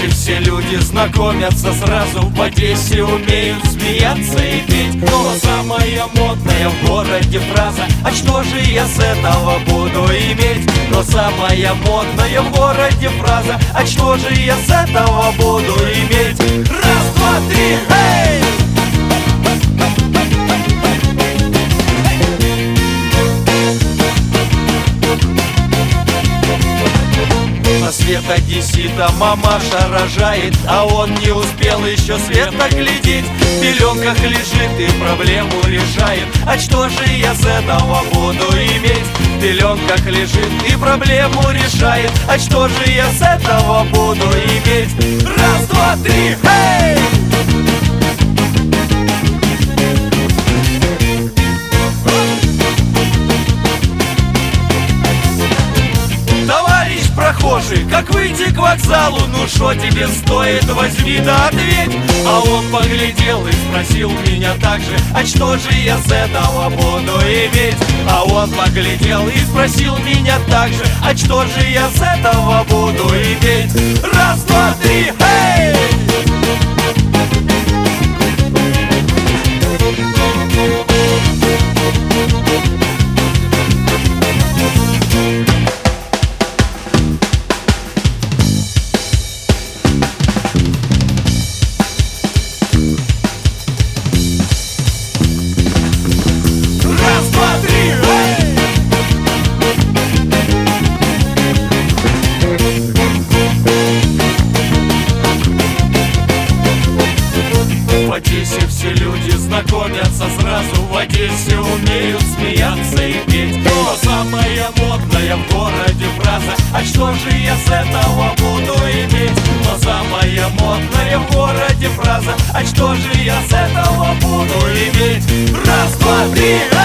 Одессе все люди знакомятся сразу. В Одессе умеют смеяться и петь. Но самая модная в городе фраза: а что же я с этого буду иметь? Но самая модная в городе фраза: а что же я с этого буду иметь? Раз, два, три, эй! На свет одессита мамаша рожает, а он не успел еще света глядеть. В пеленках лежит и проблему решает: а что же я с этого буду иметь? В пеленках лежит и проблему решает: а что же я с этого буду иметь? Раз, два, три, эй! Прохожий, как выйти к вокзалу? Ну шо тебе стоит, возьми да ответь. А он поглядел и спросил меня также: а что же я с этого буду иметь? А он поглядел и спросил меня также: а что же я с этого буду иметь? Раз, два, три, эй! В Одессе все люди знакомятся сразу. В Одессе умеют смеяться и петь. Но самая модная в городе фраза: а что же я с этого буду иметь? Но самая модная в городе фраза: а что же я с этого буду иметь? Раз, два, три,